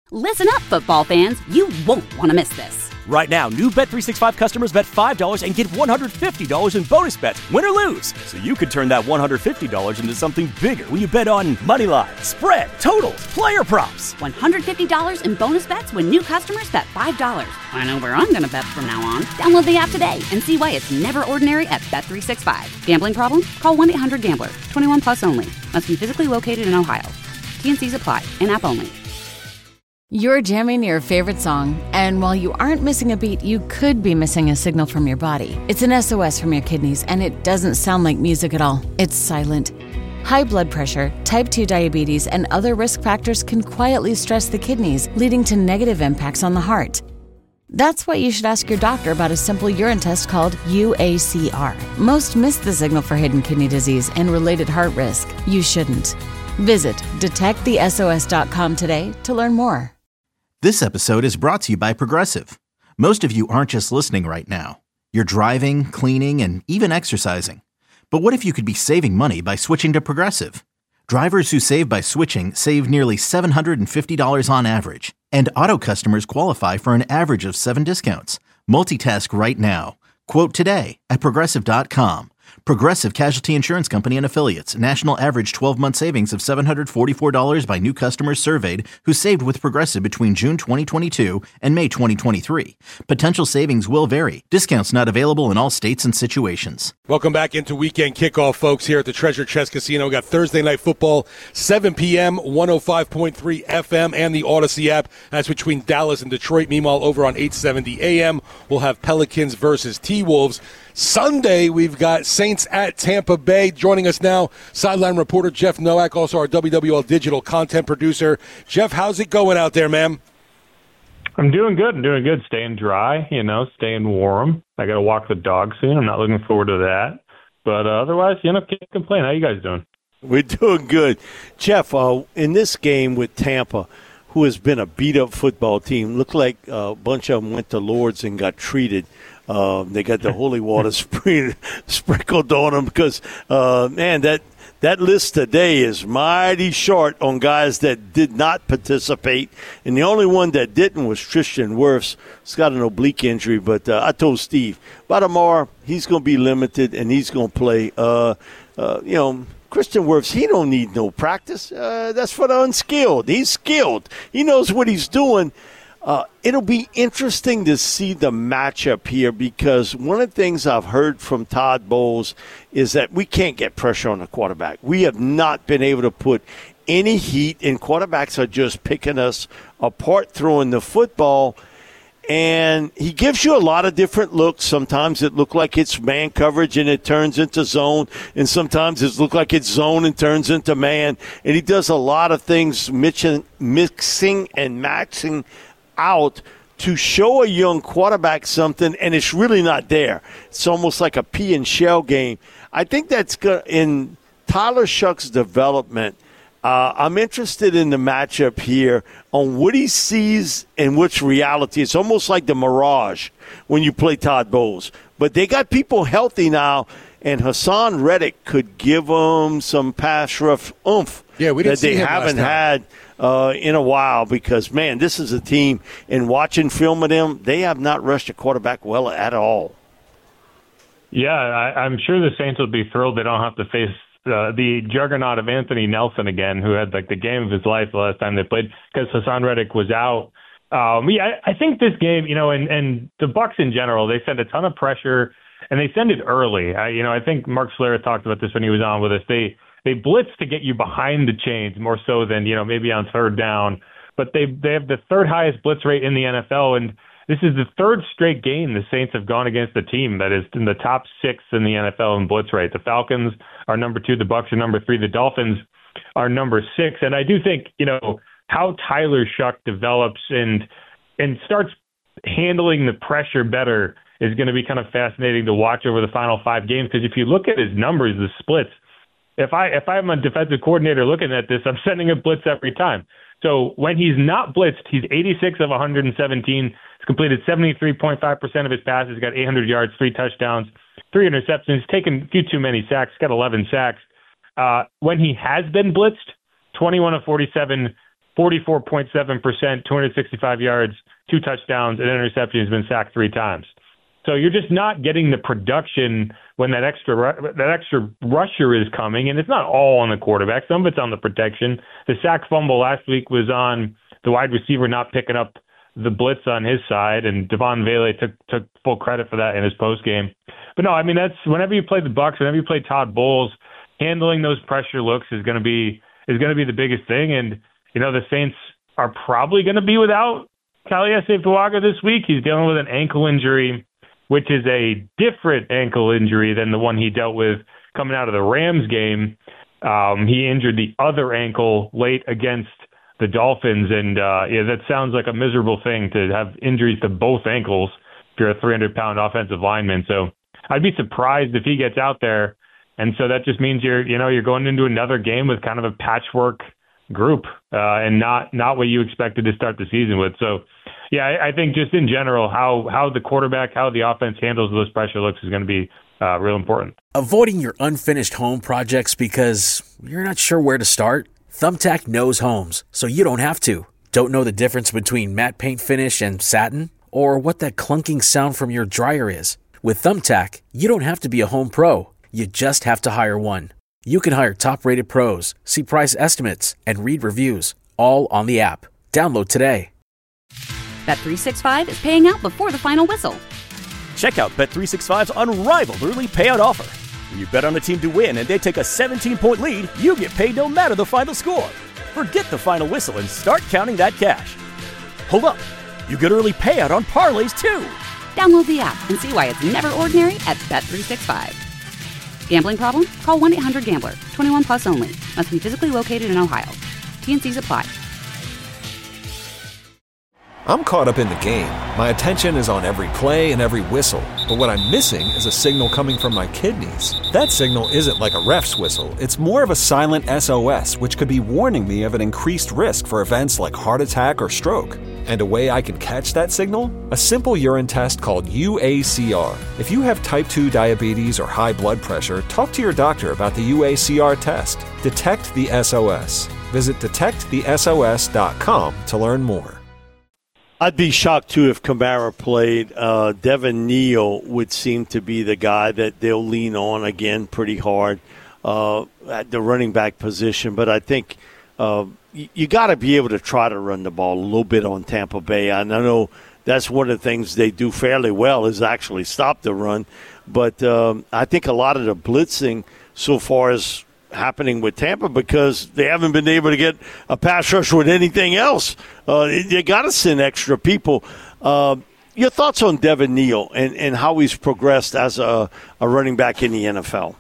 Listen up, football fans. You won't want to miss this. Right now, new Bet365 customers bet $5 and get $150 in bonus bets, win or lose. So you could turn that $150 into something bigger when you bet on money line, spread, totals, player props. $150 in bonus bets when new customers bet $5. I know where I'm going to bet from now on. Download the app today and see why it's never ordinary at Bet365. Gambling problem? Call 1-800-GAMBLER. 21 plus only. Must be physically located in Ohio. T&Cs apply. In-app only. You're jamming your favorite song, and while you aren't missing a beat, you could be missing a signal from your body. It's an SOS from your kidneys, and it doesn't sound like music at all. It's silent. High blood pressure, type 2 diabetes, and other risk factors can quietly stress the kidneys, leading to negative impacts on the heart. That's why you should ask your doctor about a simple urine test called UACR. Most miss the signal for hidden kidney disease and related heart risk. You shouldn't. Visit detectthesos.com today to learn more. This episode is brought to you by Progressive. Most of you aren't just listening right now. You're driving, cleaning, and even exercising. But what if you could be saving money by switching to Progressive? Drivers who save by switching save nearly $750 on average. And auto customers qualify for an average of 7 discounts. Multitask right now. Quote today at Progressive.com. Progressive Casualty Insurance Company and Affiliates. National average 12-month savings of $744 by new customers surveyed who saved with Progressive between June 2022 and May 2023. Potential savings will vary. Discounts not available in all states and situations. Welcome back into Weekend Kickoff, folks, here at the Treasure Chest Casino. We got Thursday Night Football, 7 p.m., 105.3 FM, and the Odyssey app. That's between Dallas and Detroit. Meanwhile, over on 870 AM, we'll have Pelicans versus T-Wolves. Sunday, we've got Saints at Tampa Bay. Joining us now, sideline reporter Jeff Nowak, also our WWL digital content producer. Jeff, how's it going out there, man? I'm doing good. Staying dry, staying warm. I got to walk the dog soon. I'm not looking forward to that. But otherwise, can't complain. How you guys doing? We're doing good. Jeff, in this game with Tampa, who has been a beat-up football team, looked like a bunch of them went to Lord's and got treated. They got the holy water sprinkled on them because, that list today is mighty short on guys that did not participate. And the only one that didn't was Tristan Wirfs. He's got an oblique injury, but I told Steve, by tomorrow, he's going to be limited and he's going to play. Christian Wirfs, he don't need no practice. That's for the unskilled. He's skilled. He knows what he's doing. It'll be interesting to see the matchup here because one of the things I've heard from Todd Bowles is that we can't get pressure on the quarterback. We have not been able to put any heat, and quarterbacks are just picking us apart throwing the football. And he gives you a lot of different looks. Sometimes it looks like it's man coverage and it turns into zone. And sometimes it looks like it's zone and turns into man. And he does a lot of things mixing and matching out to show a young quarterback something, and it's really not there. It's almost like a pea and shell game. I think that's good in Tyler Shuck's development. I'm interested in the matchup here on what he sees and which reality. It's almost like the Mirage when you play Todd Bowles. But they got people healthy now, and Hassan Reddick could give them some pass rush oomph that they haven't had in a while because, man, this is a team, and watching film of them, they have not rushed a quarterback well at all. Yeah, I'm sure the Saints will be thrilled they don't have to face the juggernaut of Anthony Nelson again, who had like the game of his life the last time they played because Hassan Reddick was out. I think this game, and the Bucs in general, they send a ton of pressure and they send it early. I think Mark Schlereth talked about this when he was on with us. They blitz to get you behind the chains more so than, maybe on third down. But they have the third highest blitz rate in the NFL, and this is the third straight game the Saints have gone against a team that is in the top 6 in the NFL in blitz rate. The Falcons are number 2, the Bucs are number 3, the Dolphins are number 6. And I do think, how Tyler Shuck develops and starts handling the pressure better is going to be kind of fascinating to watch over the final 5 games. Because if you look at his numbers, the splits, if I'm a defensive coordinator looking at this, I'm sending a blitz every time. So when he's not blitzed, he's 86 of 117. He's completed 73.5% of his passes, got 800 yards, 3 touchdowns, 3 interceptions. He's taken a few too many sacks, got 11 sacks. When he has been blitzed, 21 of 47, 44.7%, 265 yards, 2 touchdowns, and an interception. He's been sacked 3 times. So you're just not getting the production when that extra rusher is coming, and it's not all on the quarterback. Some of it's on the protection. The sack fumble last week was on the wide receiver not picking up the blitz on his side, and Devon Vele took full credit for that in his postgame. But no, I mean, that's whenever you play the Bucs, whenever you play Todd Bowles, handling those pressure looks is going to be the biggest thing. And you know, the Saints are probably going to be without Kalieuse Fuaga this week. He's dealing with an ankle injury, which is a different ankle injury than the one he dealt with coming out of the Rams game. He injured the other ankle late against the Dolphins, and that sounds like a miserable thing to have injuries to both ankles if you're a 300-pound offensive lineman. So I'd be surprised if he gets out there, and so that just means you're going into another game with kind of a patchwork group and not what you expected to start the season with. So, yeah, I think just in general how the quarterback, how the offense handles those pressure looks is going to be real important. Avoiding your unfinished home projects because you're not sure where to start? Thumbtack knows homes, so you don't have to. Don't know the difference between matte paint finish and satin? Or what that clunking sound from your dryer is? With Thumbtack, you don't have to be a home pro. You just have to hire one. You can hire top-rated pros, see price estimates, and read reviews, all on the app. Download today. Bet365 is paying out before the final whistle. Check out Bet365's unrivaled early payout offer. When you bet on a team to win and they take a 17-point lead, you get paid no matter the final score. Forget the final whistle and start counting that cash. Hold up. You get early payout on parlays, too. Download the app and see why it's never ordinary at Bet365. Gambling problem? Call 1-800-GAMBLER. 21 plus only. Must be physically located in Ohio. T&Cs apply. I'm caught up in the game. My attention is on every play and every whistle. But what I'm missing is a signal coming from my kidneys. That signal isn't like a ref's whistle. It's more of a silent SOS, which could be warning me of an increased risk for events like heart attack or stroke. And a way I can catch that signal? A simple urine test called UACR. If you have type 2 diabetes or high blood pressure, talk to your doctor about the UACR test. Detect the SOS. Visit detectthesos.com to learn more. I'd be shocked, too, if Kamara played. Devin Neal would seem to be the guy that they'll lean on again pretty hard at the running back position. But I think you got to be able to try to run the ball a little bit on Tampa Bay. And I know that's one of the things they do fairly well is actually stop the run. But I think a lot of the blitzing so far is happening with Tampa because they haven't been able to get a pass rush with anything else. They got to send extra people. Your thoughts on Devin Neal and how he's progressed as a running back in the NFL?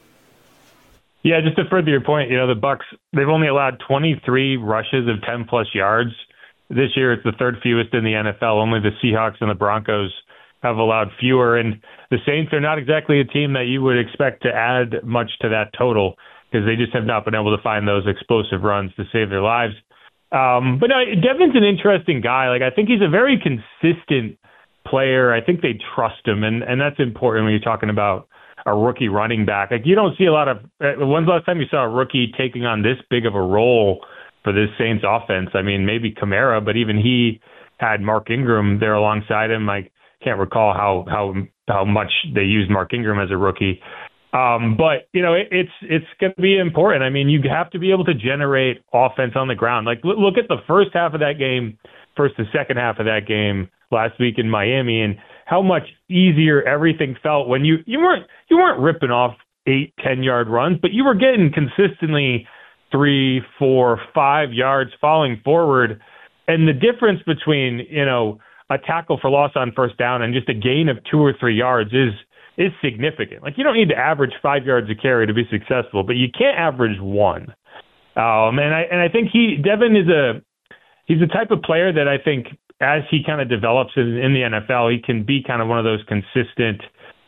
Yeah, just to further your point, the Bucs, they've only allowed 23 rushes of 10-plus yards. This year it's the third fewest in the NFL. Only the Seahawks and the Broncos have allowed fewer. And the Saints are not exactly a team that you would expect to add much to that total because they just have not been able to find those explosive runs to save their lives. But no, Devin's an interesting guy. Like, I think he's a very consistent player. I think they trust him, and that's important when you're talking about a rookie running back. Like, you don't see a lot of when's the last time you saw a rookie taking on this big of a role for this Saints offense? I mean, maybe Kamara, but even he had Mark Ingram there alongside him. I can't recall how much they used Mark Ingram as a rookie. But it's going to be important. I mean, you have to be able to generate offense on the ground. Like, look at the first half of that game versus the second half of that game last week in Miami, and how much easier everything felt when you weren't ripping off 8-10 yard runs, but you were getting consistently 3, 4, 5 yards falling forward. And the difference between, a tackle for loss on first down and just a gain of 2 or 3 yards is significant. Like, you don't need to average 5 yards a carry to be successful, but you can't average 1. And I think Devin he's the type of player that I think as he kind of develops in the NFL, he can be kind of one of those consistent,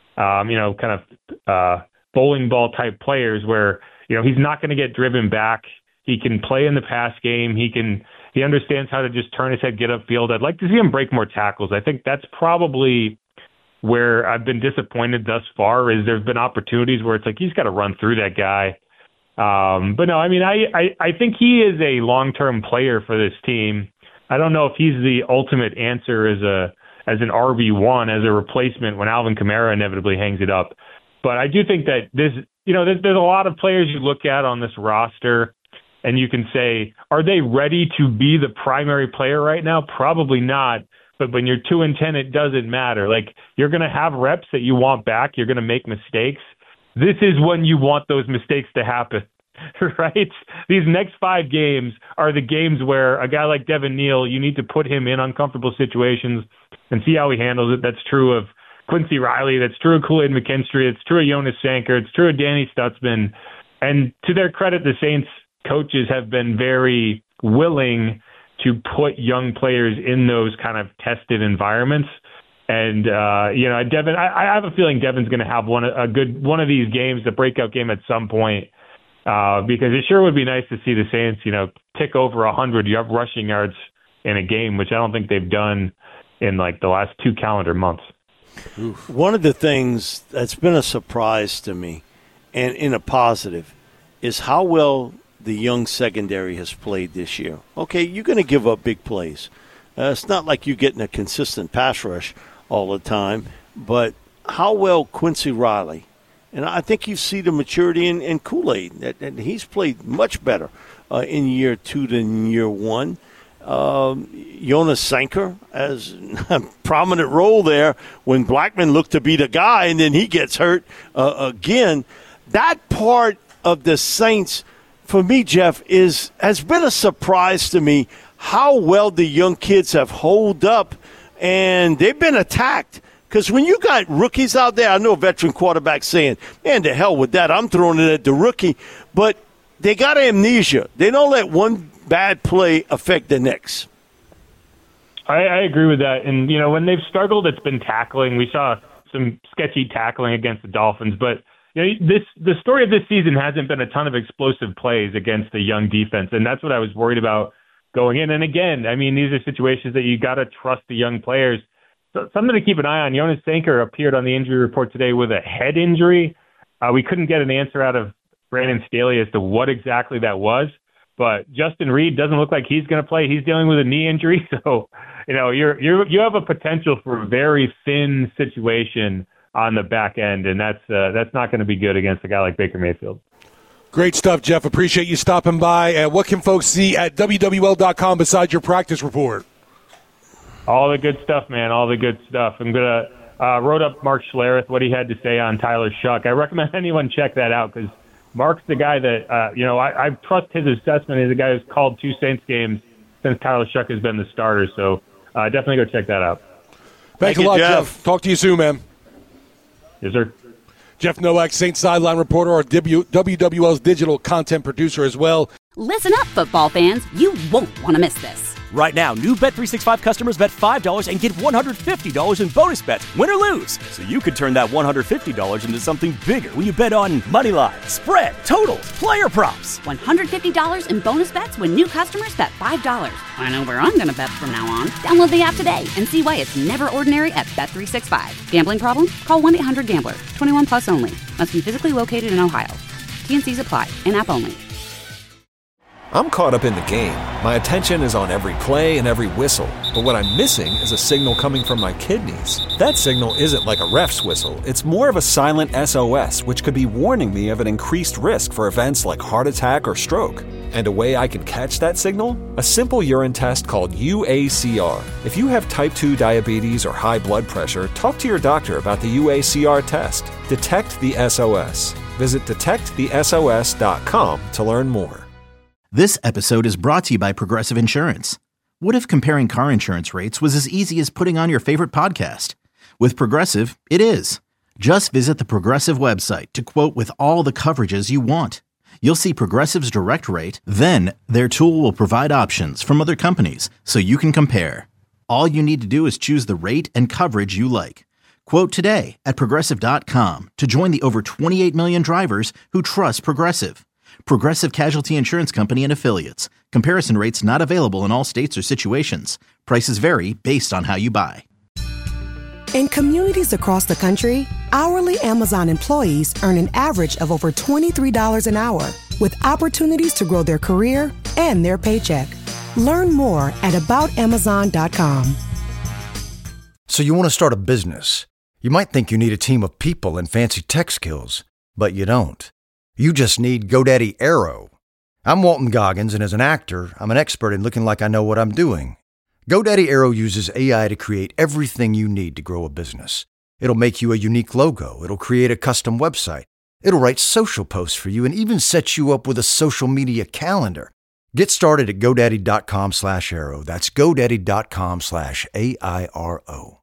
bowling ball type players where, he's not going to get driven back. He can play in the pass game. He understands how to just turn his head, get upfield. I'd like to see him break more tackles. I think that's probably where I've been disappointed thus far is there's been opportunities where it's like he's got to run through that guy. But no, I mean, I think he is a long-term player for this team. I don't know if he's the ultimate answer as an RB1, as a replacement when Alvin Kamara inevitably hangs it up. But I do think that there's a lot of players you look at on this roster and you can say, are they ready to be the primary player right now? Probably not. But when you're 2-10, it doesn't matter. Like, you're going to have reps that you want back. You're going to make mistakes. This is when you want those mistakes to happen, right? These next 5 games are the games where a guy like Devin Neal, you need to put him in uncomfortable situations and see how he handles it. That's true of Quincy Riley. That's true of Kool-Aid McKinstry. It's true of Jonas Sanker. It's true of Danny Stutzman. And to their credit, the Saints coaches have been very willing to put young players in those kind of tested environments. And, Devin, I have a feeling Devin's going to have one of these games, the breakout game at some point, because it sure would be nice to see the Saints, tick over 100 rushing yards in a game, which I don't think they've done in like the last 2 calendar months. Oof. One of the things that's been a surprise to me, and in a positive, is how well the young secondary has played this year. Okay, you're going to give up big plays. It's not like you're getting a consistent pass rush all the time, but how well Quincy Riley, and I think you see the maturity in Kool-Aid, and he's played much better in year 2 than year 1. Jonas Sanker has a prominent role there when Blackman looked to be the guy, and then he gets hurt again. That part of the Saints, for me, Jeff, has been a surprise to me how well the young kids have holed up, and they've been attacked. Because when you got rookies out there, I know a veteran quarterback saying, man, to hell with that, I'm throwing it at the rookie. But they got amnesia. They don't let one bad play affect the next. I agree with that. And, when they've struggled, it's been tackling. We saw some sketchy tackling against the Dolphins, but the story of this season hasn't been a ton of explosive plays against the young defense, and that's what I was worried about going in. And again, I mean, these are situations that you got to trust the young players. So something to keep an eye on. Jonas Sanker appeared on the injury report today with a head injury. We couldn't get an answer out of Brandon Staley as to what exactly that was, but Justin Reed doesn't look like he's going to play. He's dealing with a knee injury, so you have a potential for a very thin situation on the back end, and that's not going to be good against a guy like Baker Mayfield. Great stuff, Jeff. Appreciate you stopping by. What can folks see at WWL.com besides your practice report? All the good stuff, man. All the good stuff. I'm going to wrote up Mark Schlereth, what he had to say on Tyler Shuck. I recommend anyone check that out because Mark's the guy that, I trust his assessment. He's the guy who's called 2 Saints games since Tyler Shuck has been the starter. So definitely go check that out. Thanks a lot, Jeff. Talk to you soon, man. Yes, sir. Jeff Nowak, Saints sideline reporter, our WWL's digital content producer as well. Listen up, football fans. You won't want to miss this. Right now, new Bet365 customers bet $5 and get $150 in bonus bets, win or lose. So you could turn that $150 into something bigger when you bet on money line, spread, totals, player props. $150 in bonus bets when new customers bet $5. I know where I'm going to bet from now on. Download the app today and see why it's never ordinary at Bet365. Gambling problem? Call 1-800-GAMBLER. 21 plus only. Must be physically located in Ohio. T&Cs apply. In-app only. I'm caught up in the game. My attention is on every play and every whistle. But what I'm missing is a signal coming from my kidneys. That signal isn't like a ref's whistle. It's more of a silent SOS, which could be warning me of an increased risk for events like heart attack or stroke. And a way I can catch that signal? A simple urine test called UACR. If you have type 2 diabetes or high blood pressure, talk to your doctor about the UACR test. Detect the SOS. Visit detectthesos.com to learn more. This episode is brought to you by Progressive Insurance. What if comparing car insurance rates was as easy as putting on your favorite podcast? With Progressive, it is. Just visit the Progressive website to quote with all the coverages you want. You'll see Progressive's direct rate, then their tool will provide options from other companies so you can compare. All you need to do is choose the rate and coverage you like. Quote today at Progressive.com to join the over 28 million drivers who trust Progressive. Progressive Casualty Insurance Company and Affiliates. Comparison rates not available in all states or situations. Prices vary based on how you buy. In communities across the country, hourly Amazon employees earn an average of over $23 an hour, with opportunities to grow their career and their paycheck. Learn more at aboutamazon.com. So you want to start a business. You might think you need a team of people and fancy tech skills, but you don't. You just need GoDaddy Aero. I'm Walton Goggins, and as an actor, I'm an expert in looking like I know what I'm doing. GoDaddy Aero uses AI to create everything you need to grow a business. It'll make you a unique logo. It'll create a custom website. It'll write social posts for you and even set you up with a social media calendar. Get started at GoDaddy.com/Aero. That's GoDaddy.com/AIRO.